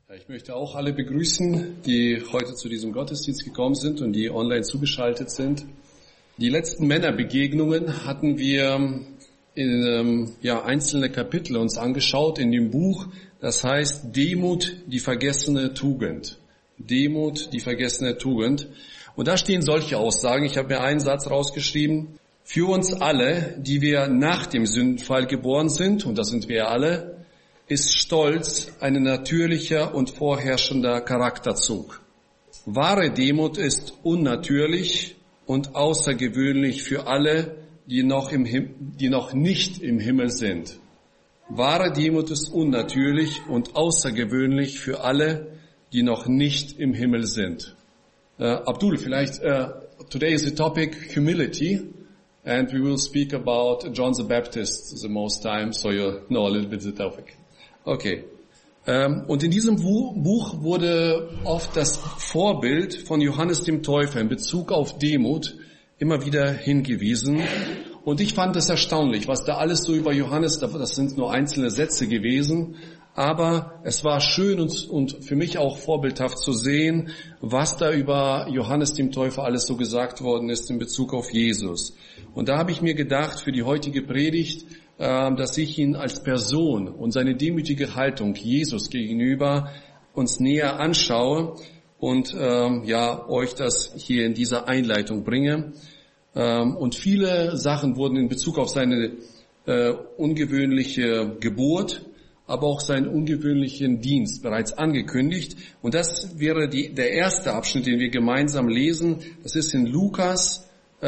Ich möchte auch alle begrüßen, die heute zu diesem Gottesdienst gekommen sind und die online zugeschaltet sind. Die letzten Männerbegegnungen hatten wir in einzelne Kapitel uns angeschaut in dem Buch, das heißt Demut, die vergessene Tugend. Demut, die vergessene Tugend. Und da stehen solche Aussagen. Ich habe mir einen Satz rausgeschrieben. Für uns alle, die wir nach dem Sündenfall geboren sind, und das sind wir alle, ist Stolz ein natürlicher und vorherrschender Charakterzug. Wahre Demut ist unnatürlich und außergewöhnlich für alle, die noch nicht im Himmel sind. Wahre Demut ist unnatürlich und außergewöhnlich für alle, die noch nicht im Himmel sind. Abdul, vielleicht, today is the topic humility, and we will speak about John the Baptist the most time, so you know a little bit the topic. Okay. Und in diesem Buch wurde oft das Vorbild von Johannes dem Täufer in Bezug auf Demut immer wieder hingewiesen. Und ich fand es erstaunlich, was da alles so über Johannes, das sind nur einzelne Sätze gewesen, aber es war schön und für mich auch vorbildhaft zu sehen, was da über Johannes dem Täufer alles so gesagt worden ist in Bezug auf Jesus. Und da habe ich mir gedacht, für die heutige Predigt, dass ich ihn als Person und seine demütige Haltung Jesus gegenüber uns näher anschaue und euch das hier in dieser Einleitung bringe. Und viele Sachen wurden in Bezug auf seine ungewöhnliche Geburt, aber auch seinen ungewöhnlichen Dienst bereits angekündigt. Und das wäre der erste Abschnitt, den wir gemeinsam lesen. Das ist in Lukas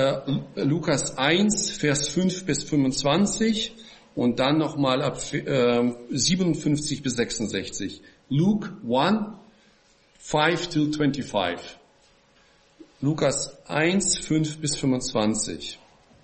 1, Vers 5 bis 25 und dann nochmal ab 57 bis 66. Luke 1, 5 to 25. Lukas 1, 5 bis 25.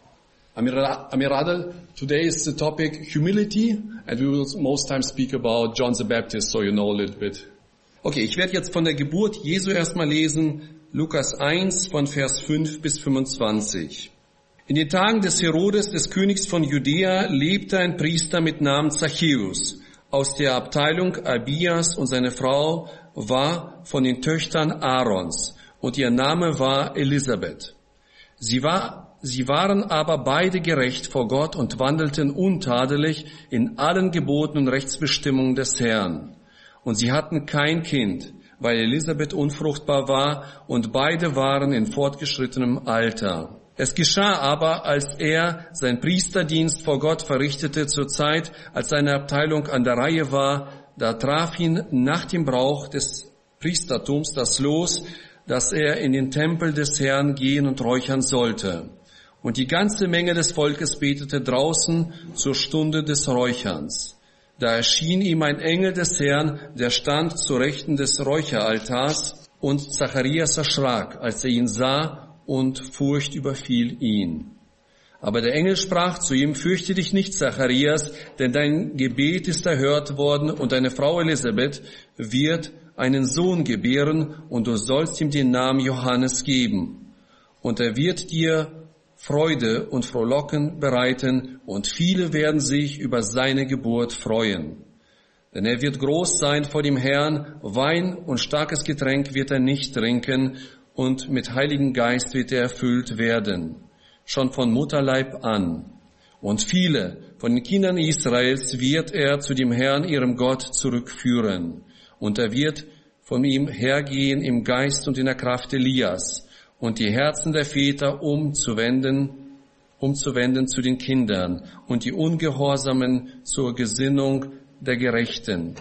Amiradel, today is the topic humility, and we will most times speak about John the Baptist, so you know a little bit. Okay, ich werde jetzt von der Geburt Jesu erstmal lesen, Lukas 1 von Vers 5 bis 25. In den Tagen des Herodes, des Königs von Judäa, lebte ein Priester mit Namen Zachäus aus der Abteilung Abias, und seine Frau war von den Töchtern Aarons und ihr Name war Elisabeth. Sie waren aber beide gerecht vor Gott und wandelten untadelig in allen Geboten und Rechtsbestimmungen des Herrn. Und sie hatten kein Kind, weil Elisabeth unfruchtbar war, und beide waren in fortgeschrittenem Alter. Es geschah aber, als er sein Priesterdienst vor Gott verrichtete, zur Zeit, als seine Abteilung an der Reihe war, da traf ihn nach dem Brauch des Priestertums das Los, dass er in den Tempel des Herrn gehen und räuchern sollte. Und die ganze Menge des Volkes betete draußen zur Stunde des Räucherns. Da erschien ihm ein Engel des Herrn, der stand zur Rechten des Räucheraltars, und Zacharias erschrak, als er ihn sah, und Furcht überfiel ihn. Aber der Engel sprach zu ihm: Fürchte dich nicht, Zacharias, denn dein Gebet ist erhört worden, und deine Frau Elisabeth wird einen Sohn gebären, und du sollst ihm den Namen Johannes geben. Und er wird dir Freude und Frohlocken bereiten, und viele werden sich über seine Geburt freuen. Denn er wird groß sein vor dem Herrn, Wein und starkes Getränk wird er nicht trinken, und mit Heiligen Geist wird er erfüllt werden, schon von Mutterleib an. Und viele von den Kindern Israels wird er zu dem Herrn, ihrem Gott, zurückführen. Und er wird von ihm hergehen im Geist und in der Kraft Elias, und die Herzen der Väter umzuwenden zu den Kindern und die Ungehorsamen zur Gesinnung der Gerechten,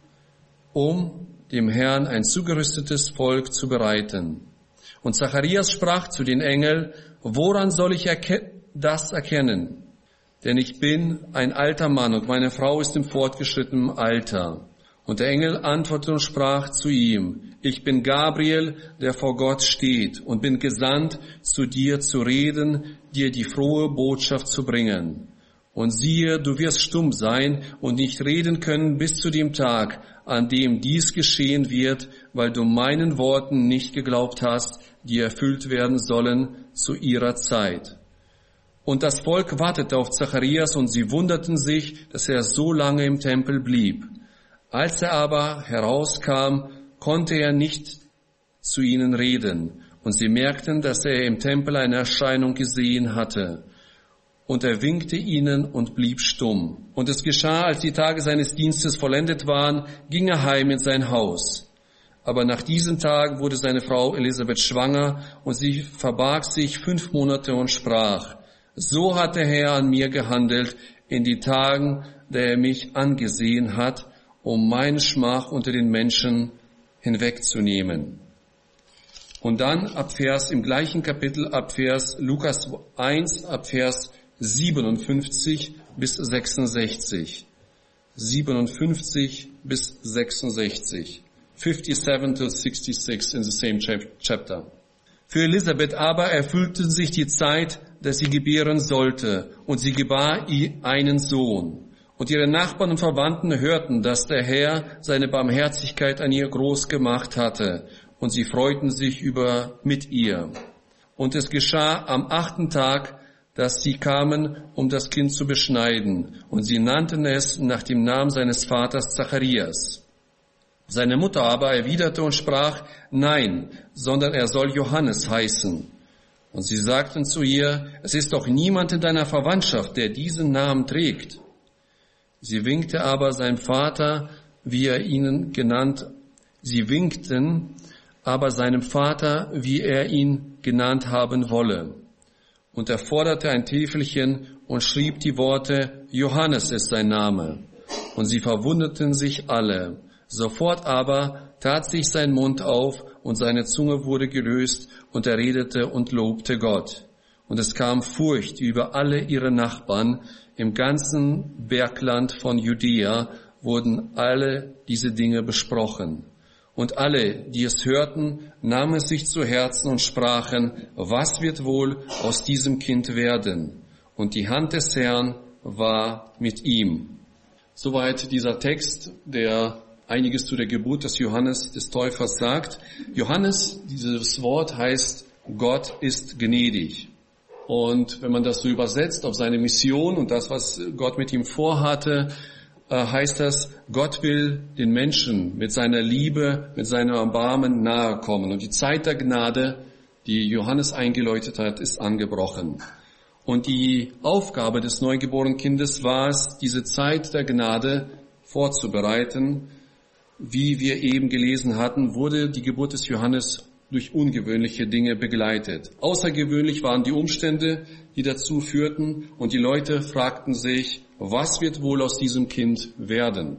um dem Herrn ein zugerüstetes Volk zu bereiten. Und Zacharias sprach zu den Engeln: Woran soll ich das erkennen? Denn ich bin ein alter Mann und meine Frau ist im fortgeschrittenen Alter. Und der Engel antwortete und sprach zu ihm: Ich bin Gabriel, der vor Gott steht, und bin gesandt, zu dir zu reden, dir die frohe Botschaft zu bringen. Und siehe, du wirst stumm sein und nicht reden können bis zu dem Tag, an dem dies geschehen wird, weil du meinen Worten nicht geglaubt hast, die erfüllt werden sollen zu ihrer Zeit. Und das Volk wartete auf Zacharias, und sie wunderten sich, dass er so lange im Tempel blieb. Als er aber herauskam, konnte er nicht zu ihnen reden, und sie merkten, dass er im Tempel eine Erscheinung gesehen hatte. Und er winkte ihnen und blieb stumm. Und es geschah, als die Tage seines Dienstes vollendet waren, ging er heim in sein Haus. Aber nach diesen Tagen wurde seine Frau Elisabeth schwanger, und sie verbarg sich 5 Monate und sprach: So hat der Herr an mir gehandelt in die Tagen, da er mich angesehen hat, um meine Schmach unter den Menschen hinwegzunehmen. Und dann im gleichen Kapitel, ab Vers Lukas 1, ab Vers 57 bis 66. 57 bis 66. 57 to 66 in the same chapter. Für Elisabeth aber erfüllte sich die Zeit, dass sie gebären sollte, und sie gebar einen Sohn. Und ihre Nachbarn und Verwandten hörten, dass der Herr seine Barmherzigkeit an ihr groß gemacht hatte, und sie freuten sich mit ihr. Und es geschah am 8. Tag, dass sie kamen, um das Kind zu beschneiden, und sie nannten es nach dem Namen seines Vaters Zacharias. Seine Mutter aber erwiderte und sprach: Nein, sondern er soll Johannes heißen. Und sie sagten zu ihr: Es ist doch niemand in deiner Verwandtschaft, der diesen Namen trägt. Sie winkten aber seinem Vater, wie er ihn genannt haben wolle. Und er forderte ein Täfelchen und schrieb die Worte: Johannes ist sein Name. Und sie verwunderten sich alle. Sofort aber tat sich sein Mund auf und seine Zunge wurde gelöst und er redete und lobte Gott. Und es kam Furcht über alle ihre Nachbarn. Im ganzen Bergland von Judäa wurden alle diese Dinge besprochen. Und alle, die es hörten, nahmen es sich zu Herzen und sprachen: Was wird wohl aus diesem Kind werden? Und die Hand des Herrn war mit ihm. Soweit dieser Text, der einiges zu der Geburt des Johannes des Täufers sagt. Johannes, dieses Wort heißt, Gott ist gnädig. Und wenn man das so übersetzt auf seine Mission und das, was Gott mit ihm vorhatte, heißt das, Gott will den Menschen mit seiner Liebe, mit seinem Erbarmen nahe kommen. Und die Zeit der Gnade, die Johannes eingeläutet hat, ist angebrochen. Und die Aufgabe des neugeborenen Kindes war es, diese Zeit der Gnade vorzubereiten. Wie wir eben gelesen hatten, wurde die Geburt des Johannes durch ungewöhnliche Dinge begleitet. Außergewöhnlich waren die Umstände, die dazu führten, und die Leute fragten sich: Was wird wohl aus diesem Kind werden?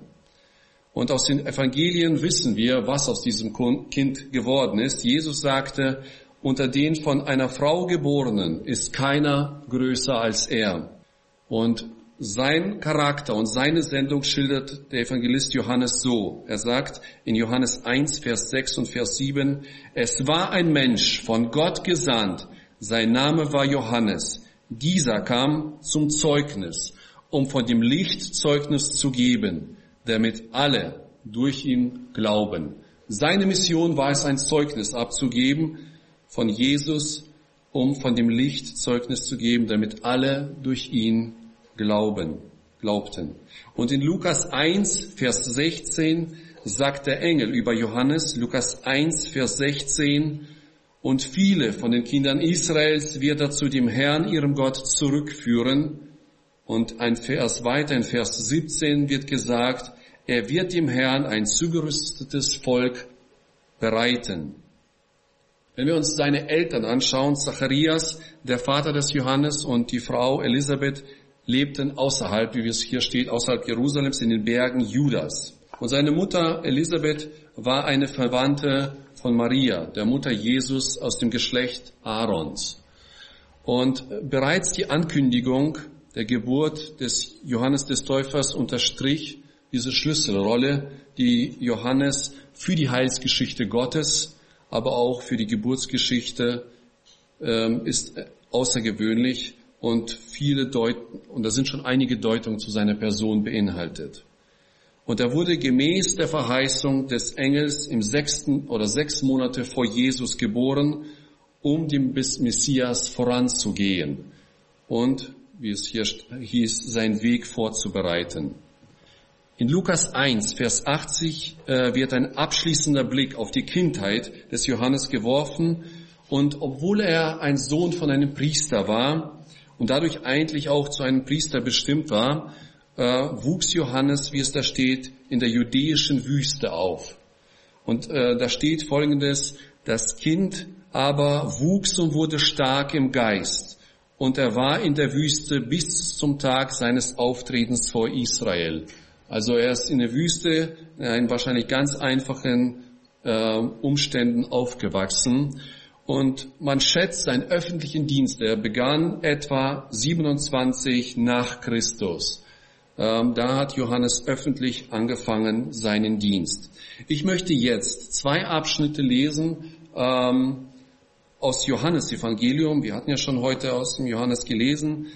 Und aus den Evangelien wissen wir, was aus diesem Kind geworden ist. Jesus sagte: Unter den von einer Frau Geborenen ist keiner größer als er. Und sein Charakter und seine Sendung schildert der Evangelist Johannes so. Er sagt in Johannes 1, Vers 6 und Vers 7, Es war ein Mensch von Gott gesandt, sein Name war Johannes. Dieser kam zum Zeugnis, um von dem Licht Zeugnis zu geben, damit alle durch ihn glauben. Seine Mission war es, ein Zeugnis abzugeben von Jesus, um von dem Licht Zeugnis zu geben, damit alle durch ihn glaubten. Und in Lukas 1, Vers 16 sagt der Engel über Johannes, Lukas 1, Vers 16, und viele von den Kindern Israels wird er zu dem Herrn, ihrem Gott, zurückführen. Und ein Vers weiter, in Vers 17 wird gesagt, er wird dem Herrn ein zugerüstetes Volk bereiten. Wenn wir uns seine Eltern anschauen, Zacharias, der Vater des Johannes, und die Frau Elisabeth, lebten außerhalb, wie es hier steht, außerhalb Jerusalems in den Bergen Judas. Und seine Mutter Elisabeth war eine Verwandte von Maria, der Mutter Jesus aus dem Geschlecht Aarons. Und bereits die Ankündigung der Geburt des Johannes des Täufers unterstrich diese Schlüsselrolle, die Johannes für die Heilsgeschichte Gottes, aber auch für die Geburtsgeschichte ist außergewöhnlich. Und da sind schon einige Deutungen zu seiner Person beinhaltet. Und er wurde gemäß der Verheißung des Engels im 6. oder 6 Monate vor Jesus geboren, um dem Messias voranzugehen und, wie es hier hieß, seinen Weg vorzubereiten. In Lukas 1, Vers 80 wird ein abschließender Blick auf die Kindheit des Johannes geworfen. Und obwohl er ein Sohn von einem Priester war und dadurch eigentlich auch zu einem Priester bestimmt war, wuchs Johannes, wie es da steht, in der judäischen Wüste auf. Und da steht Folgendes: Das Kind aber wuchs und wurde stark im Geist. Und er war in der Wüste bis zum Tag seines Auftretens vor Israel. Also er ist in der Wüste in wahrscheinlich ganz einfachen Umständen aufgewachsen. Und man schätzt, seinen öffentlichen Dienst, der begann etwa 27 nach Christus. Da hat Johannes öffentlich angefangen seinen Dienst. Ich möchte jetzt 2 Abschnitte lesen aus Johannes Evangelium. Wir hatten ja schon heute aus dem Johannes gelesen,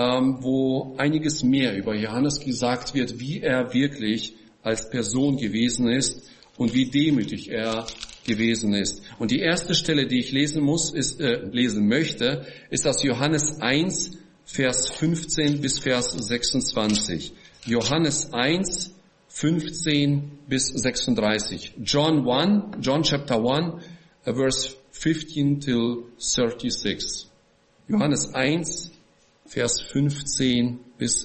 wo einiges mehr über Johannes gesagt wird, wie er wirklich als Person gewesen ist und wie demütig er gewesen ist. Und die erste Stelle, die ich lesen möchte, ist aus Johannes 1, Vers 15 bis Vers 26. Johannes 1, 15 bis 36. John chapter 1, verse 15 till 36. Johannes 1, Vers 15 bis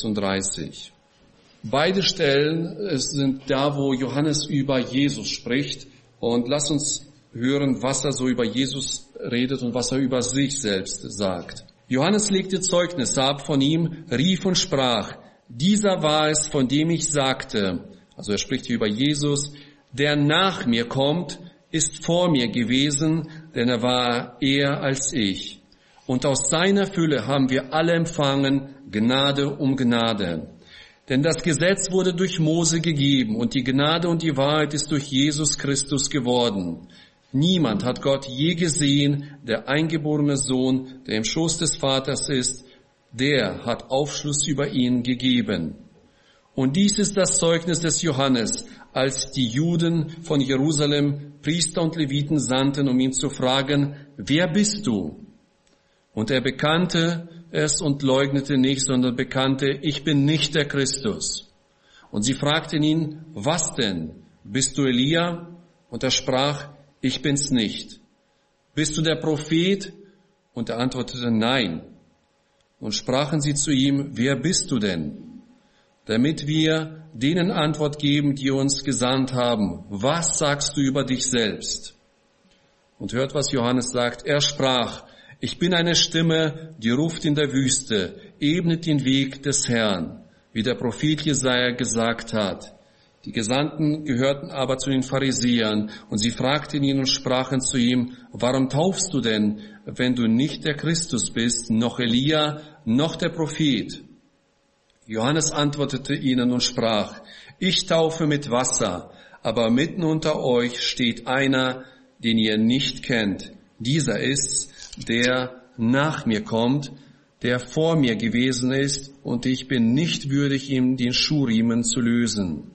36. Beide Stellen sind da, wo Johannes über Jesus spricht. Und lass uns hören, was er so über Jesus redet und was er über sich selbst sagt. Johannes legte Zeugnis ab von ihm, rief und sprach: Dieser war es, von dem ich sagte, also er spricht hier über Jesus, der nach mir kommt, ist vor mir gewesen, denn er war eher als ich. Und aus seiner Fülle haben wir alle empfangen, Gnade um Gnade. Denn das Gesetz wurde durch Mose gegeben und die Gnade und die Wahrheit ist durch Jesus Christus geworden. Niemand hat Gott je gesehen, der eingeborene Sohn, der im Schoß des Vaters ist, der hat Aufschluss über ihn gegeben. Und dies ist das Zeugnis des Johannes, als die Juden von Jerusalem Priester und Leviten sandten, um ihn zu fragen: Wer bist du? Und er bekannte es und leugnete nicht, sondern bekannte: Ich bin nicht der Christus. Und sie fragten ihn: Was denn? Bist du Elia? Und er sprach: Ich bin's nicht. Bist du der Prophet? Und er antwortete: Nein. Und sprachen sie zu ihm: Wer bist du denn? Damit wir denen Antwort geben, die uns gesandt haben. Was sagst du über dich selbst? Und hört, was Johannes sagt. Er sprach: Ich bin eine Stimme, die ruft in der Wüste, ebnet den Weg des Herrn, wie der Prophet Jesaja gesagt hat. Die Gesandten gehörten aber zu den Pharisäern, und sie fragten ihn und sprachen zu ihm: Warum taufst du denn, wenn du nicht der Christus bist, noch Elia, noch der Prophet? Johannes antwortete ihnen und sprach: Ich taufe mit Wasser, aber mitten unter euch steht einer, den ihr nicht kennt. Dieser ist's, der nach mir kommt, der vor mir gewesen ist, und ich bin nicht würdig, ihm den Schuhriemen zu lösen.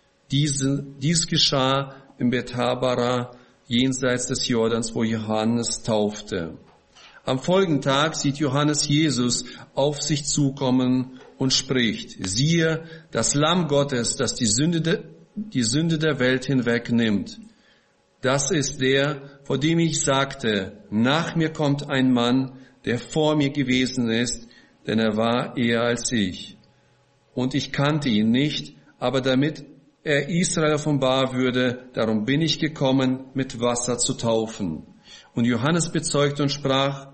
Dies geschah im Bethabara, jenseits des Jordans, wo Johannes taufte. Am folgenden Tag sieht Johannes Jesus auf sich zukommen und spricht: Siehe, das Lamm Gottes, das die Sünde der Welt hinwegnimmt. Das ist der, vor dem ich sagte: Nach mir kommt ein Mann, der vor mir gewesen ist, denn er war eher als ich. Und ich kannte ihn nicht, aber damit er Israel offenbar würde, darum bin ich gekommen, mit Wasser zu taufen. Und Johannes bezeugte und sprach,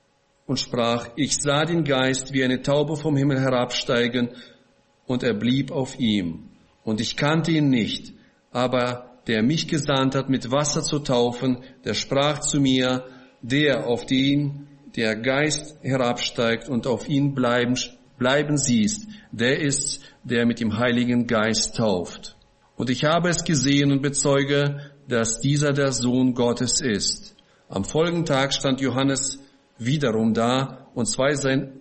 ich sah den Geist wie eine Taube vom Himmel herabsteigen, und er blieb auf ihm. Und ich kannte ihn nicht, aber der mich gesandt hat, mit Wasser zu taufen, der sprach zu mir: Der, auf den der Geist herabsteigt und auf ihn bleiben siehst, der ist, der mit dem Heiligen Geist tauft. Und ich habe es gesehen und bezeuge, dass dieser der Sohn Gottes ist. Am folgenden Tag stand Johannes wiederum da und zwei seiner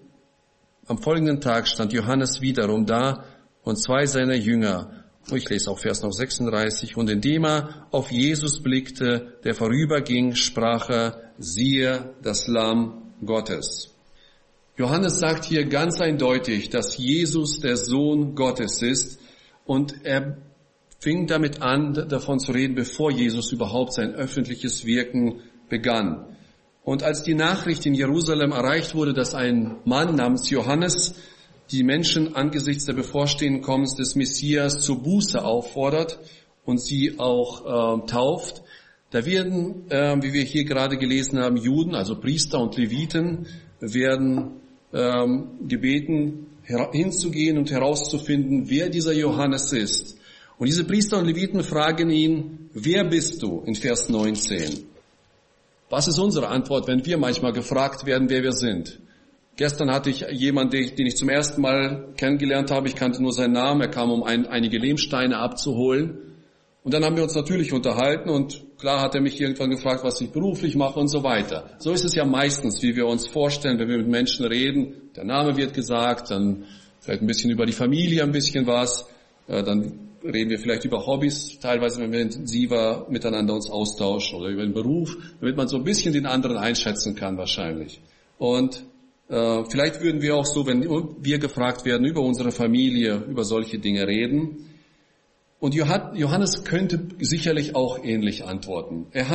Jünger. Ich lese auch Vers noch 36. Und indem er auf Jesus blickte, der vorüberging, sprach er: Siehe, das Lamm Gottes. Johannes sagt hier ganz eindeutig, dass Jesus der Sohn Gottes ist. Und er fing damit an, davon zu reden, bevor Jesus überhaupt sein öffentliches Wirken begann. Und als die Nachricht in Jerusalem erreicht wurde, dass ein Mann namens Johannes die Menschen angesichts der bevorstehenden Kommens des Messias zur Buße auffordert und sie auch tauft, da werden, wie wir hier gerade gelesen haben, Juden, also Priester und Leviten, werden gebeten, hinzugehen und herauszufinden, wer dieser Johannes ist. Und diese Priester und Leviten fragen ihn, wer bist du? In Vers 19. Was ist unsere Antwort, wenn wir manchmal gefragt werden, wer wir sind? Gestern hatte ich jemanden, den ich zum ersten Mal kennengelernt habe. Ich kannte nur seinen Namen. Er kam, um einige Lehmsteine abzuholen. Und dann haben wir uns natürlich unterhalten und klar hat er mich irgendwann gefragt, was ich beruflich mache und so weiter. So ist es ja meistens, wie wir uns vorstellen, wenn wir mit Menschen reden. Der Name wird gesagt, dann vielleicht ein bisschen über die Familie, ein bisschen was. Dann reden wir vielleicht über Hobbys, teilweise, wenn wir intensiver miteinander uns austauschen oder über den Beruf, damit man so ein bisschen den anderen einschätzen kann wahrscheinlich. Und vielleicht würden wir auch so, wenn wir gefragt werden, über unsere Familie, über solche Dinge reden. Und Johannes könnte sicherlich auch ähnlich antworten. Er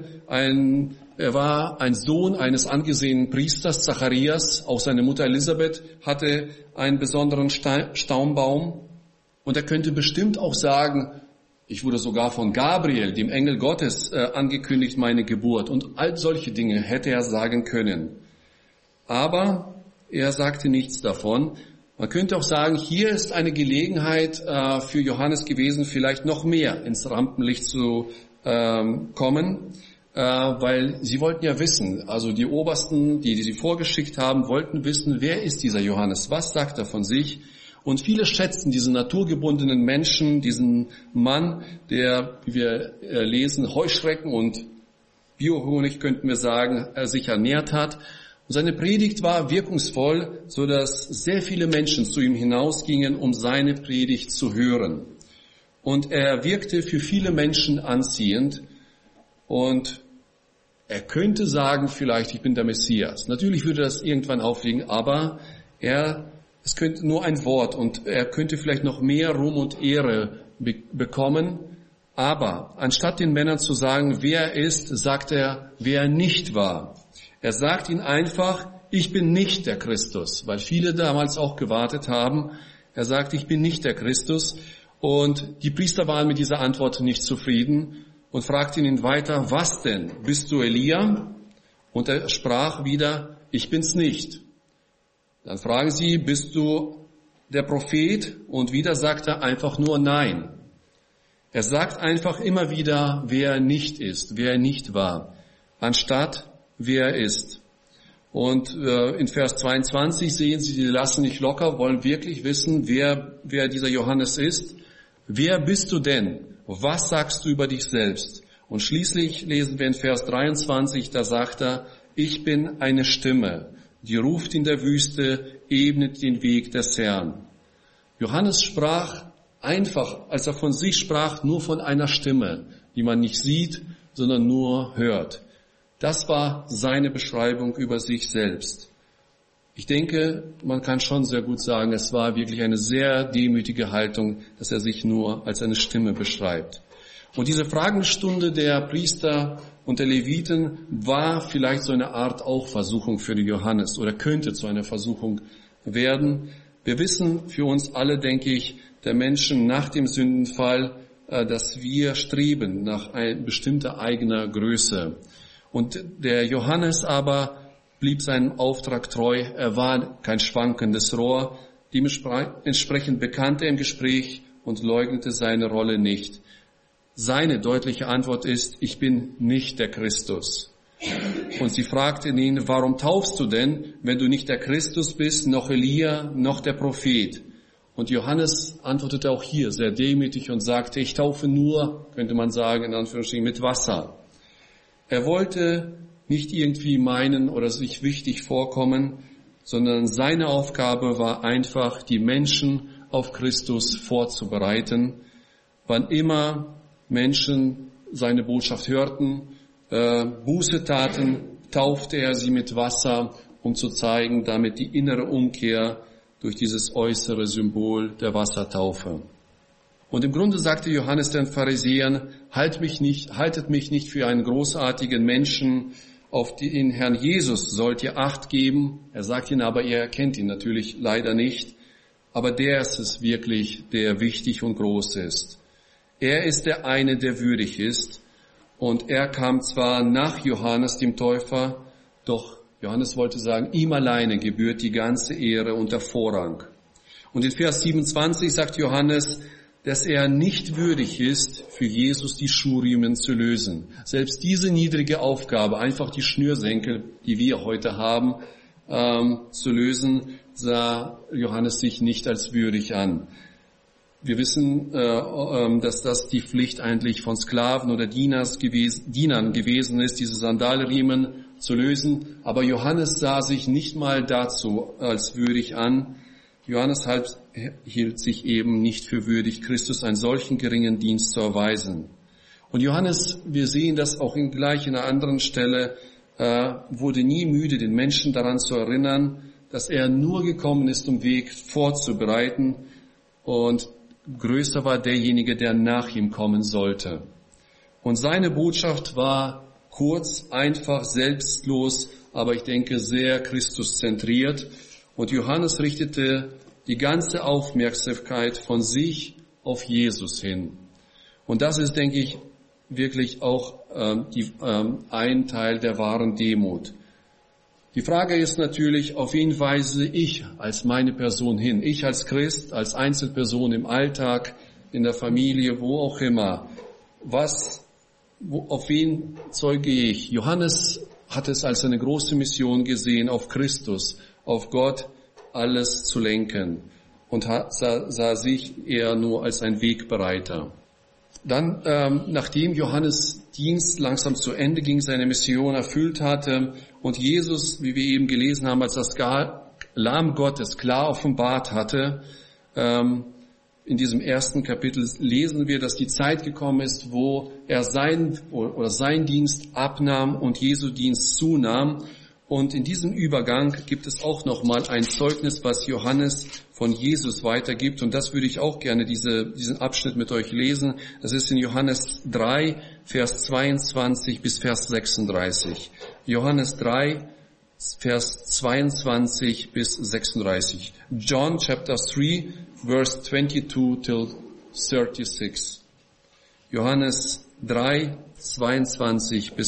war ein Sohn eines angesehenen Priesters, Zacharias. Auch seine Mutter Elisabeth hatte einen besonderen Stammbaum. Und er könnte bestimmt auch sagen, ich wurde sogar von Gabriel, dem Engel Gottes, angekündigt, meine Geburt. Und all solche Dinge hätte er sagen können. Aber er sagte nichts davon. Man könnte auch sagen, hier ist eine Gelegenheit für Johannes gewesen, vielleicht noch mehr ins Rampenlicht zu kommen, weil sie wollten ja wissen, also die Obersten, die sie vorgeschickt haben, wollten wissen, wer ist dieser Johannes, was sagt er von sich? Und viele schätzen diesen naturgebundenen Menschen, diesen Mann, der, wie wir lesen, Heuschrecken und Biohonig, könnten wir sagen, sich ernährt hat. Und seine Predigt war wirkungsvoll, so dass sehr viele Menschen zu ihm hinausgingen, um seine Predigt zu hören. Und er wirkte für viele Menschen anziehend. Und er könnte sagen, vielleicht, ich bin der Messias. Natürlich würde das irgendwann aufliegen, aber es könnte nur ein Wort und er könnte vielleicht noch mehr Ruhm und Ehre bekommen. Aber anstatt den Männern zu sagen, wer er ist, sagt er, wer er nicht war. Er sagt ihnen einfach, ich bin nicht der Christus, weil viele damals auch gewartet haben. Er sagt, ich bin nicht der Christus. Und die Priester waren mit dieser Antwort nicht zufrieden und fragten ihn weiter, was denn? Bist du Elia? Und er sprach wieder, ich bin's nicht. Dann fragen sie, bist du der Prophet? Und wieder sagt er einfach nur nein. Er sagt einfach immer wieder, wer er nicht ist, wer er nicht war, anstatt wer er ist. Und in Vers 22 sehen Sie, sie lassen nicht locker, wollen wirklich wissen, wer dieser Johannes ist. Wer bist du denn? Was sagst du über dich selbst? Und schließlich lesen wir in Vers 23, da sagt er, ich bin eine Stimme, die ruft in der Wüste, ebnet den Weg des Herrn. Johannes sprach einfach, als er von sich sprach, nur von einer Stimme, die man nicht sieht, sondern nur hört. Das war seine Beschreibung über sich selbst. Ich denke, man kann schon sehr gut sagen, es war wirklich eine sehr demütige Haltung, dass er sich nur als eine Stimme beschreibt. Und diese Fragenstunde der Priester und der Leviten war vielleicht so eine Art auch Versuchung für den Johannes oder könnte zu einer Versuchung werden. Wir wissen für uns alle, denke ich, der Menschen nach dem Sündenfall, dass wir streben nach bestimmter eigener Größe. Und der Johannes aber blieb seinem Auftrag treu. Er war kein schwankendes Rohr. Dementsprechend bekannte er im Gespräch und leugnete seine Rolle nicht. Seine deutliche Antwort ist, ich bin nicht der Christus. Und sie fragten ihn, warum taufst du denn, wenn du nicht der Christus bist, noch Elia, noch der Prophet? Und Johannes antwortete auch hier sehr demütig und sagte, ich taufe nur, könnte man sagen, in Anführungsstrichen, mit Wasser. Er wollte nicht irgendwie meinen oder sich wichtig vorkommen, sondern seine Aufgabe war einfach, die Menschen auf Christus vorzubereiten. Wann immer Menschen seine Botschaft hörten, Buße taten, taufte er sie mit Wasser, um zu zeigen, damit die innere Umkehr durch dieses äußere Symbol der Wassertaufe. Und im Grunde sagte Johannes den Pharisäern, haltet mich nicht für einen großartigen Menschen, auf den Herrn Jesus sollt ihr Acht geben. Er sagt ihnen aber, ihr erkennt ihn natürlich leider nicht. Aber der ist es wirklich, der wichtig und groß ist. Er ist der eine, der würdig ist. Und er kam zwar nach Johannes dem Täufer, doch Johannes wollte sagen, ihm alleine gebührt die ganze Ehre und der Vorrang. Und in Vers 27 sagt Johannes, dass er nicht würdig ist, für Jesus die Schuhriemen zu lösen. Selbst diese niedrige Aufgabe, einfach die Schnürsenkel, die wir heute haben, zu lösen, sah Johannes sich nicht als würdig an. Wir wissen, dass das die Pflicht eigentlich von Sklaven oder Dienern gewesen ist, diese Sandalriemen zu lösen. Aber Johannes sah sich nicht mal dazu als würdig an. Johannes hielt sich eben nicht für würdig, Christus einen solchen geringen Dienst zu erweisen. Und Johannes, wir sehen das auch gleich in einer anderen Stelle, wurde nie müde, den Menschen daran zu erinnern, dass er nur gekommen ist, um Weg vorzubereiten, und größer war derjenige, der nach ihm kommen sollte. Und seine Botschaft war kurz, einfach, selbstlos, aber ich denke sehr Christuszentriert. Und Johannes richtete die ganze Aufmerksamkeit von sich auf Jesus hin. Und das ist, denke ich, wirklich auch ein Teil der wahren Demut. Die Frage ist natürlich, auf wen weise ich als meine Person hin? Ich als Christ, als Einzelperson im Alltag, in der Familie, wo auch immer. Auf wen zeuge ich? Johannes hat es als eine große Mission gesehen, auf Christus, auf Gott alles zu lenken, und sah sich eher nur als ein Wegbereiter. Dann, nachdem Johannes Dienst langsam zu Ende ging, seine Mission erfüllt hatte und Jesus, wie wir eben gelesen haben, als das Lamm Gottes klar offenbart hatte, in diesem ersten Kapitel lesen wir, dass die Zeit gekommen ist, wo er sein Dienst abnahm und Jesu Dienst zunahm. Und in diesem Übergang gibt es auch nochmal ein Zeugnis, was Johannes von Jesus weitergibt. Und das würde ich auch gerne, diesen Abschnitt mit euch lesen. Das ist in Johannes 3, Vers 22 bis Vers 36. Johannes 3, Vers 22 bis 36. John chapter 3, verse 22 till 36. Johannes 3, 22 bis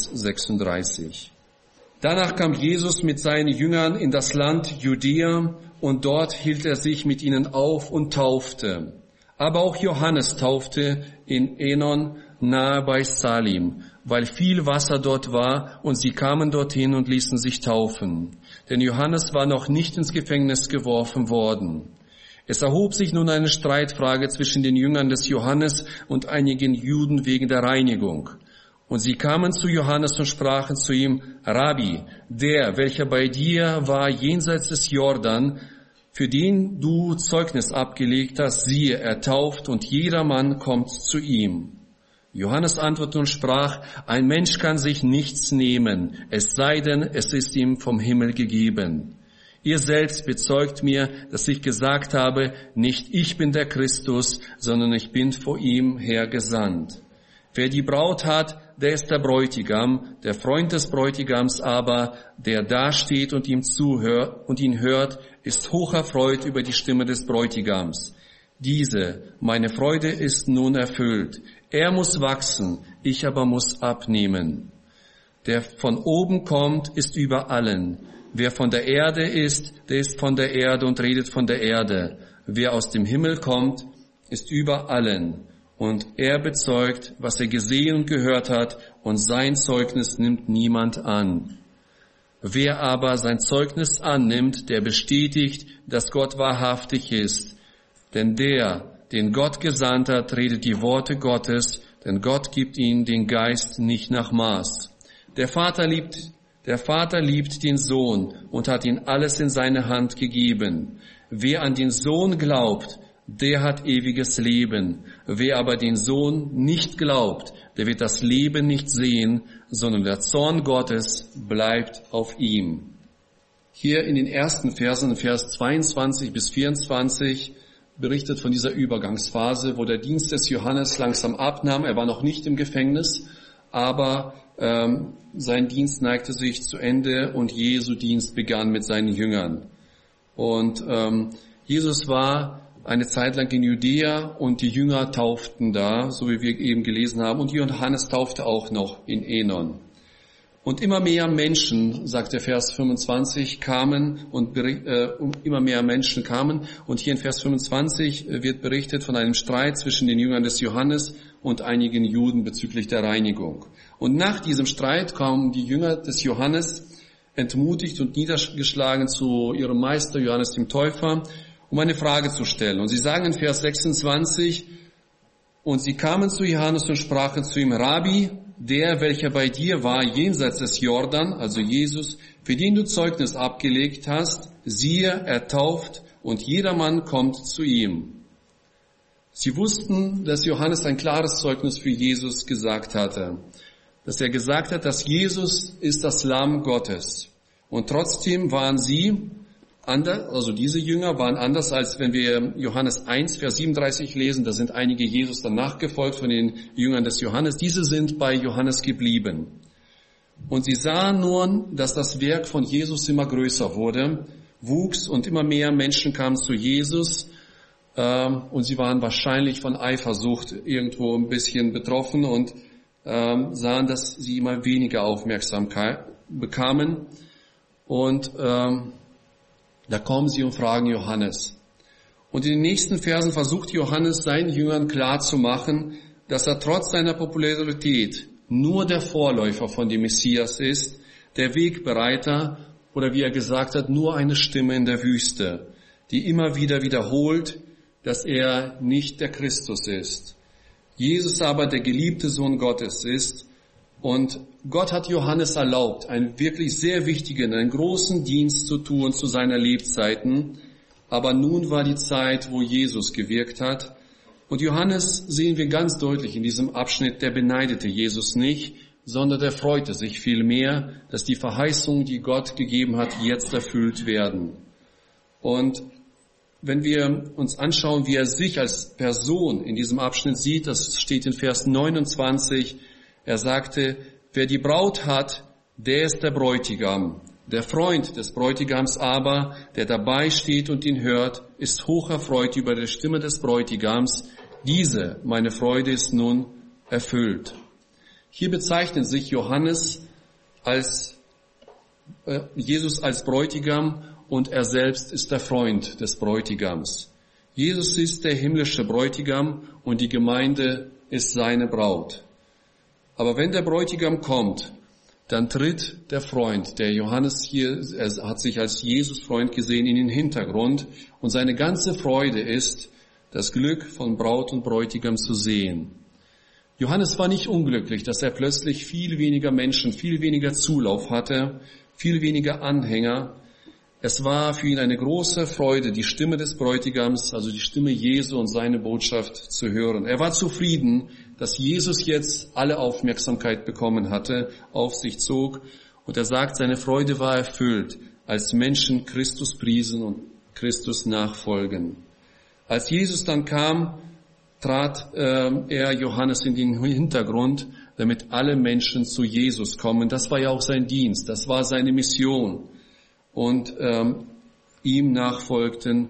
36. Danach kam Jesus mit seinen Jüngern in das Land Judäa, und dort hielt er sich mit ihnen auf und taufte. Aber auch Johannes taufte in Enon nahe bei Salim, weil viel Wasser dort war, und sie kamen dorthin und ließen sich taufen. Denn Johannes war noch nicht ins Gefängnis geworfen worden. Es erhob sich nun eine Streitfrage zwischen den Jüngern des Johannes und einigen Juden wegen der Reinigung. Und sie kamen zu Johannes und sprachen zu ihm, Rabbi, der, welcher bei dir war jenseits des Jordan, für den du Zeugnis abgelegt hast, siehe, er tauft, und jedermann kommt zu ihm. Johannes antwortete und sprach, ein Mensch kann sich nichts nehmen, es sei denn, es ist ihm vom Himmel gegeben. Ihr selbst bezeugt mir, dass ich gesagt habe, nicht ich bin der Christus, sondern ich bin vor ihm hergesandt. Wer die Braut hat, der ist der Bräutigam, der Freund des Bräutigams aber, der dasteht und ihm zuhört und ihn hört, ist hocherfreut über die Stimme des Bräutigams. Diese, meine Freude ist nun erfüllt. Er muss wachsen, ich aber muss abnehmen. Der von oben kommt, ist über allen. Wer von der Erde ist, der ist von der Erde und redet von der Erde. Wer aus dem Himmel kommt, ist über allen. Und er bezeugt, was er gesehen und gehört hat, und sein Zeugnis nimmt niemand an. Wer aber sein Zeugnis annimmt, der bestätigt, dass Gott wahrhaftig ist. Denn der, den Gott gesandt hat, redet die Worte Gottes, denn Gott gibt ihm den Geist nicht nach Maß. Der Vater liebt den Sohn und hat ihm alles in seine Hand gegeben. Wer an den Sohn glaubt, der hat ewiges Leben. Wer aber den Sohn nicht glaubt, der wird das Leben nicht sehen, sondern der Zorn Gottes bleibt auf ihm. Hier in den ersten Versen, Vers 22 bis 24, berichtet von dieser Übergangsphase, wo der Dienst des Johannes langsam abnahm. Er war noch nicht im Gefängnis, aber sein Dienst neigte sich zu Ende und Jesu Dienst begann mit seinen Jüngern. Und Jesus war eine Zeit lang in Judäa und die Jünger tauften da, so wie wir eben gelesen haben. Und Johannes taufte auch noch in Enon. Und immer mehr Menschen, sagt der Vers 25, kamen und immer mehr Menschen kamen. Und hier in Vers 25 wird berichtet von einem Streit zwischen den Jüngern des Johannes und einigen Juden bezüglich der Reinigung. Und nach diesem Streit kamen die Jünger des Johannes entmutigt und niedergeschlagen zu ihrem Meister Johannes dem Täufer, um eine Frage zu stellen. Und sie sagen in Vers 26, und sie kamen zu Johannes und sprachen zu ihm, Rabbi, der, welcher bei dir war jenseits des Jordan, also Jesus, für den du Zeugnis abgelegt hast, siehe, er tauft und jedermann kommt zu ihm. Sie wussten, dass Johannes ein klares Zeugnis für Jesus gesagt hatte, dass er gesagt hat, dass Jesus ist das Lamm Gottes. Und trotzdem waren sie anders, also diese Jünger waren anders, als wenn wir Johannes 1, Vers 37 lesen. Da sind einige Jesus dann nachgefolgt von den Jüngern des Johannes. Diese sind bei Johannes geblieben. Und sie sahen nun, dass das Werk von Jesus immer größer wurde, wuchs und immer mehr Menschen kamen zu Jesus. Und sie waren wahrscheinlich von Eifersucht irgendwo ein bisschen betroffen und sahen, dass sie immer weniger Aufmerksamkeit bekamen. Und da kommen sie und fragen Johannes. Und in den nächsten Versen versucht Johannes seinen Jüngern klarzumachen, dass er trotz seiner Popularität nur der Vorläufer von dem Messias ist, der Wegbereiter oder wie er gesagt hat, nur eine Stimme in der Wüste, die immer wieder wiederholt, dass er nicht der Christus ist. Jesus aber der geliebte Sohn Gottes ist. Und Gott hat Johannes erlaubt, einen wirklich sehr wichtigen, einen großen Dienst zu tun zu seiner Lebzeiten. Aber nun war die Zeit, wo Jesus gewirkt hat. Und Johannes sehen wir ganz deutlich in diesem Abschnitt, der beneidete Jesus nicht, sondern der freute sich vielmehr, dass die Verheißungen, die Gott gegeben hat, jetzt erfüllt werden. Und wenn wir uns anschauen, wie er sich als Person in diesem Abschnitt sieht, das steht in Vers 29, er sagte, wer die Braut hat, der ist der Bräutigam. Der Freund des Bräutigams aber, der dabei steht und ihn hört, ist hocherfreut über die Stimme des Bräutigams. Diese, meine Freude, ist nun erfüllt. Hier bezeichnet sich Jesus als Bräutigam und er selbst ist der Freund des Bräutigams. Jesus ist der himmlische Bräutigam und die Gemeinde ist seine Braut. Aber wenn der Bräutigam kommt, dann tritt der Freund, der Johannes hier, er hat sich als Jesus Freund gesehen, in den Hintergrund und seine ganze Freude ist, das Glück von Braut und Bräutigam zu sehen. Johannes war nicht unglücklich, dass er plötzlich viel weniger Menschen, viel weniger Zulauf hatte, viel weniger Anhänger. Es war für ihn eine große Freude, die Stimme des Bräutigams, also die Stimme Jesu und seine Botschaft zu hören. Er war zufrieden, dass Jesus jetzt alle Aufmerksamkeit bekommen hatte, auf sich zog. Und er sagt, seine Freude war erfüllt, als Menschen Christus priesen und Christus nachfolgen. Als Jesus dann kam, trat er Johannes in den Hintergrund, damit alle Menschen zu Jesus kommen. Das war ja auch sein Dienst, das war seine Mission. Und ihm nachfolgten,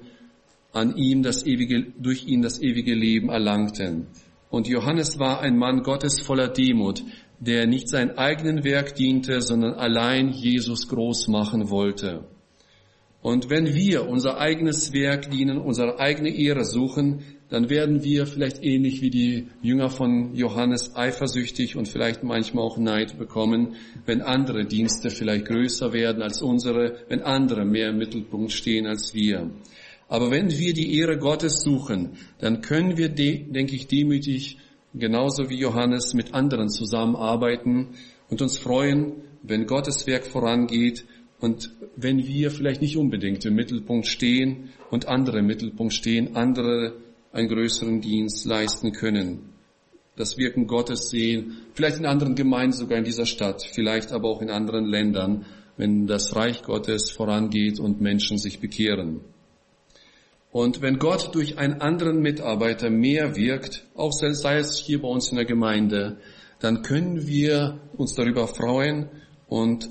durch ihn das ewige Leben erlangten. Und Johannes war ein Mann Gottes voller Demut, der nicht sein eigenen Werk diente, sondern allein Jesus groß machen wollte. Und wenn wir unser eigenes Werk dienen, unsere eigene Ehre suchen, dann werden wir vielleicht ähnlich wie die Jünger von Johannes eifersüchtig und vielleicht manchmal auch Neid bekommen, wenn andere Dienste vielleicht größer werden als unsere, wenn andere mehr im Mittelpunkt stehen als wir. Aber wenn wir die Ehre Gottes suchen, dann können wir, denke ich, demütig, genauso wie Johannes, mit anderen zusammenarbeiten und uns freuen, wenn Gottes Werk vorangeht und wenn wir vielleicht nicht unbedingt im Mittelpunkt stehen und andere im Mittelpunkt stehen, andere einen größeren Dienst leisten können. Das Wirken Gottes sehen, vielleicht in anderen Gemeinden, sogar in dieser Stadt, vielleicht aber auch in anderen Ländern, wenn das Reich Gottes vorangeht und Menschen sich bekehren. Und wenn Gott durch einen anderen Mitarbeiter mehr wirkt, auch sei es hier bei uns in der Gemeinde, dann können wir uns darüber freuen und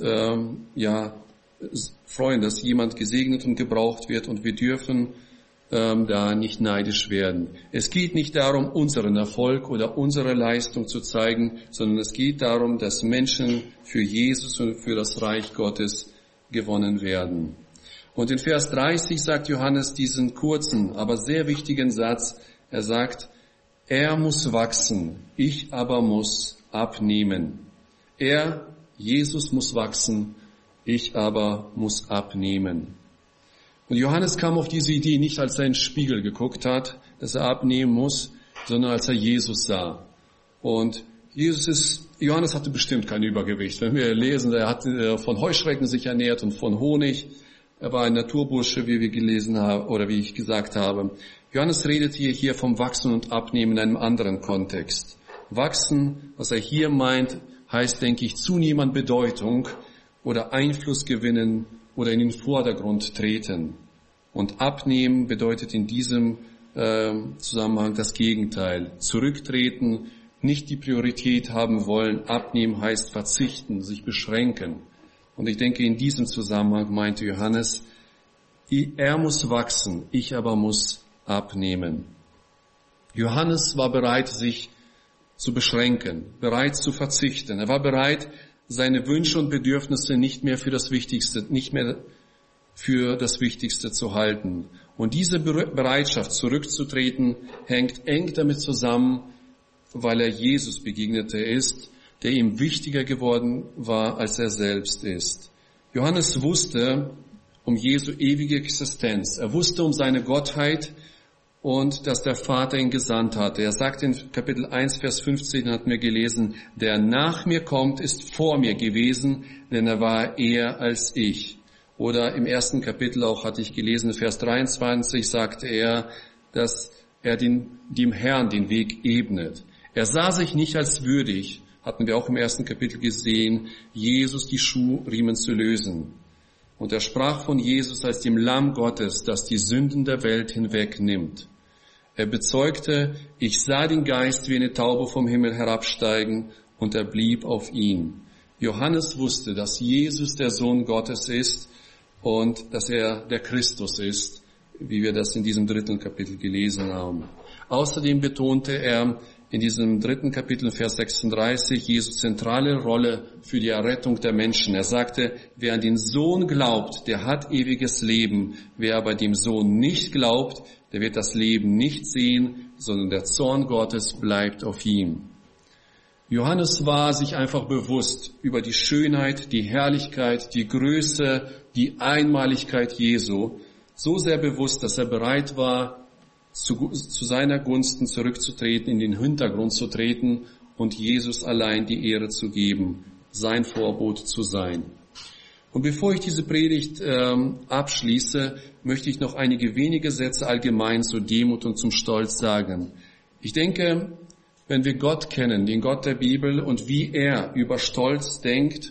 freuen, dass jemand gesegnet und gebraucht wird, und wir dürfen da nicht neidisch werden. Es geht nicht darum, unseren Erfolg oder unsere Leistung zu zeigen, sondern es geht darum, dass Menschen für Jesus und für das Reich Gottes gewonnen werden. Und in Vers 30 sagt Johannes diesen kurzen, aber sehr wichtigen Satz. Er sagt, er muss wachsen, ich aber muss abnehmen. Jesus muss wachsen, ich aber muss abnehmen. Und Johannes kam auf diese Idee nicht, als er in den Spiegel geguckt hat, dass er abnehmen muss, sondern als er Jesus sah. Und Johannes hatte bestimmt kein Übergewicht. Wenn wir lesen, er hat von Heuschrecken sich ernährt und von Honig. Er war ein Naturbursche, wie wir gelesen haben, oder wie ich gesagt habe. Johannes redet hier vom Wachsen und Abnehmen in einem anderen Kontext. Wachsen, was er hier meint, heißt, denke ich, zunehmen an Bedeutung oder Einfluss gewinnen oder in den Vordergrund treten. Und abnehmen bedeutet in diesem Zusammenhang das Gegenteil. Zurücktreten, nicht die Priorität haben wollen. Abnehmen heißt verzichten, sich beschränken. Und ich denke, in diesem Zusammenhang meinte Johannes, er muss wachsen, ich aber muss abnehmen. Johannes war bereit, sich zu beschränken, bereit zu verzichten. Er war bereit, seine Wünsche und Bedürfnisse nicht mehr für das Wichtigste zu halten. Und diese Bereitschaft, zurückzutreten, hängt eng damit zusammen, weil er Jesus begegnete ist, der ihm wichtiger geworden war, als er selbst ist. Johannes wusste um Jesu ewige Existenz. Er wusste um seine Gottheit und dass der Vater ihn gesandt hatte. Er sagt in Kapitel 1, Vers 15, hat mir gelesen, der nach mir kommt, ist vor mir gewesen, denn er war eher als ich. Oder im ersten Kapitel auch hatte ich gelesen, Vers 23 sagte er, dass er dem Herrn den Weg ebnet. Er sah sich nicht als würdig, hatten wir auch im ersten Kapitel gesehen, Jesus die Schuhriemen zu lösen. Und er sprach von Jesus als dem Lamm Gottes, das die Sünden der Welt hinwegnimmt. Er bezeugte, ich sah den Geist wie eine Taube vom Himmel herabsteigen, und er blieb auf ihn. Johannes wusste, dass Jesus der Sohn Gottes ist und dass er der Christus ist, wie wir das in diesem 3. Kapitel gelesen haben. Außerdem betonte er in diesem 3. Kapitel, Vers 36, Jesu zentrale Rolle für die Errettung der Menschen. Er sagte, wer an den Sohn glaubt, der hat ewiges Leben. Wer aber dem Sohn nicht glaubt, der wird das Leben nicht sehen, sondern der Zorn Gottes bleibt auf ihm. Johannes war sich einfach bewusst über die Schönheit, die Herrlichkeit, die Größe, die Einmaligkeit Jesu. So sehr bewusst, dass er bereit war, zu seiner Gunsten zurückzutreten, in den Hintergrund zu treten und Jesus allein die Ehre zu geben, sein Vorbild zu sein. Und bevor ich diese Predigt abschließe, möchte ich noch einige wenige Sätze allgemein zur Demut und zum Stolz sagen. Ich denke, wenn wir Gott kennen, den Gott der Bibel, und wie er über Stolz denkt,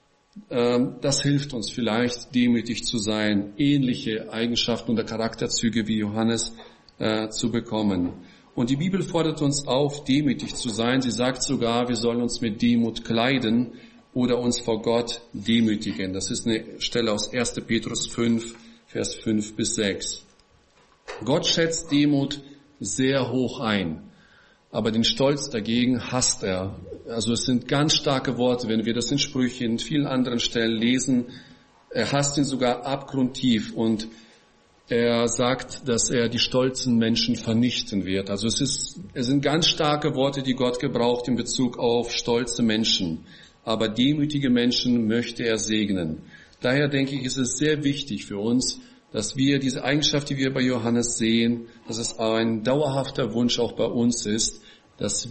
das hilft uns vielleicht, demütig zu sein, ähnliche Eigenschaften oder Charakterzüge wie Johannes zu bekommen. Und die Bibel fordert uns auf, demütig zu sein. Sie sagt sogar, wir sollen uns mit Demut kleiden oder uns vor Gott demütigen. Das ist eine Stelle aus 1. Petrus 5, Vers 5 bis 6. Gott schätzt Demut sehr hoch ein, aber den Stolz dagegen hasst er. Also es sind ganz starke Worte, wenn wir das in Sprüchen, in vielen anderen Stellen lesen. Er hasst ihn sogar abgrundtief und er sagt, dass er die stolzen Menschen vernichten wird. Also es sind ganz starke Worte, die Gott gebraucht in Bezug auf stolze Menschen. Aber demütige Menschen möchte er segnen. Daher denke ich, ist es sehr wichtig für uns, dass wir diese Eigenschaft, die wir bei Johannes sehen, dass es ein dauerhafter Wunsch auch bei uns ist, dass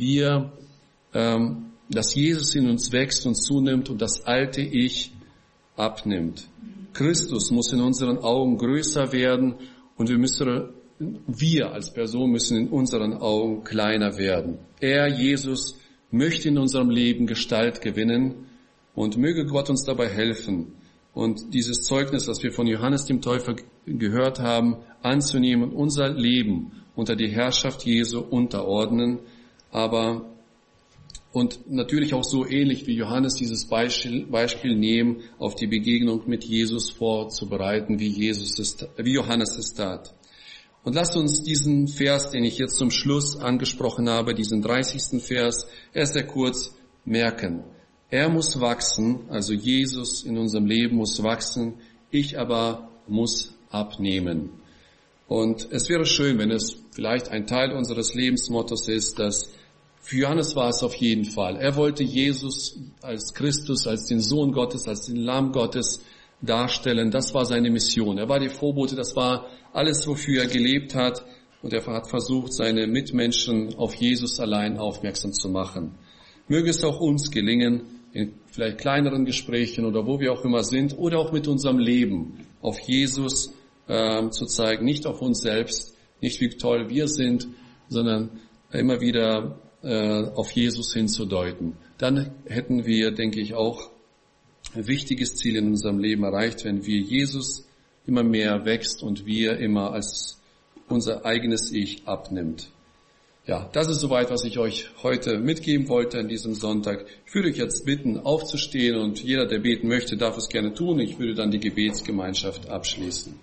Jesus in uns wächst und zunimmt und das alte Ich abnimmt. Christus muss in unseren Augen größer werden und wir als Person müssen in unseren Augen kleiner werden. Jesus, möchte in unserem Leben Gestalt gewinnen und möge Gott uns dabei helfen, und dieses Zeugnis, das wir von Johannes dem Täufer gehört haben, anzunehmen und unser Leben unter die Herrschaft Jesu unterordnen, und natürlich auch so ähnlich wie Johannes dieses Beispiel nehmen, auf die Begegnung mit Jesus vorzubereiten, wie Johannes es tat. Und lasst uns diesen Vers, den ich jetzt zum Schluss angesprochen habe, diesen 30. Vers, erst sehr kurz merken. Er muss wachsen, also Jesus in unserem Leben muss wachsen, ich aber muss abnehmen. Und es wäre schön, wenn es vielleicht ein Teil unseres Lebensmottos ist, dass für Johannes war es auf jeden Fall. Er wollte Jesus als Christus, als den Sohn Gottes, als den Lamm Gottes darstellen. Das war seine Mission. Er war die Vorbote, das war alles, wofür er gelebt hat. Und er hat versucht, seine Mitmenschen auf Jesus allein aufmerksam zu machen. Möge es auch uns gelingen, in vielleicht kleineren Gesprächen oder wo wir auch immer sind, oder auch mit unserem Leben auf Jesus zu zeigen, nicht auf uns selbst, nicht wie toll wir sind, sondern immer wieder auf Jesus hinzudeuten. Dann hätten wir, denke ich, auch ein wichtiges Ziel in unserem Leben erreicht, wenn wir Jesus immer mehr wächst und wir immer als unser eigenes Ich abnimmt. Ja, das ist soweit, was ich euch heute mitgeben wollte an diesem Sonntag. Ich würde euch jetzt bitten, aufzustehen, und jeder, der beten möchte, darf es gerne tun. Ich würde dann die Gebetsgemeinschaft abschließen.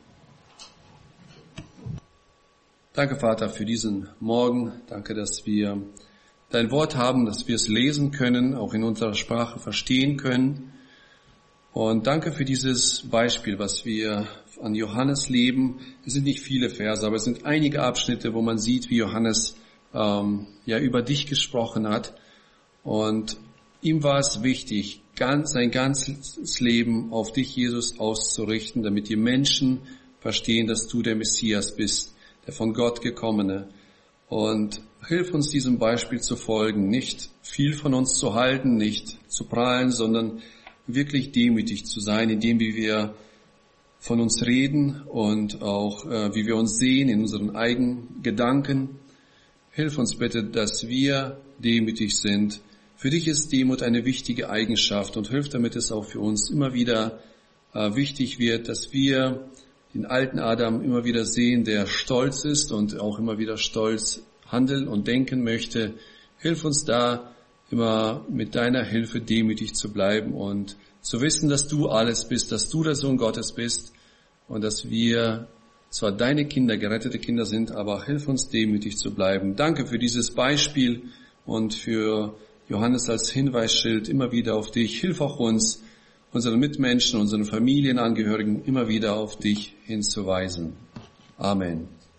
Danke, Vater, für diesen Morgen. Danke, dass wir dein Wort haben, dass wir es lesen können, auch in unserer Sprache verstehen können. Und danke für dieses Beispiel, was wir an Johannes leben. Es sind nicht viele Verse, aber es sind einige Abschnitte, wo man sieht, wie Johannes über dich gesprochen hat. Und ihm war es wichtig, sein ganzes Leben auf dich, Jesus, auszurichten, damit die Menschen verstehen, dass du der Messias bist, der von Gott gekommene. Und hilf uns, diesem Beispiel zu folgen, nicht viel von uns zu halten, nicht zu prahlen, sondern wirklich demütig zu sein, indem wir von uns reden und auch wie wir uns sehen in unseren eigenen Gedanken. Hilf uns bitte, dass wir demütig sind. Für dich ist Demut eine wichtige Eigenschaft, und hilf, damit es auch für uns immer wieder wichtig wird, dass wir den alten Adam immer wieder sehen, der stolz ist und auch immer wieder stolz handeln und denken möchte. Hilf uns da immer mit deiner Hilfe demütig zu bleiben und zu wissen, dass du alles bist, dass du der Sohn Gottes bist und dass wir zwar deine Kinder, gerettete Kinder sind, aber hilf uns demütig zu bleiben. Danke für dieses Beispiel und für Johannes als Hinweisschild immer wieder auf dich. Hilf auch uns, unseren Mitmenschen, unseren Familienangehörigen immer wieder auf dich hinzuweisen. Amen.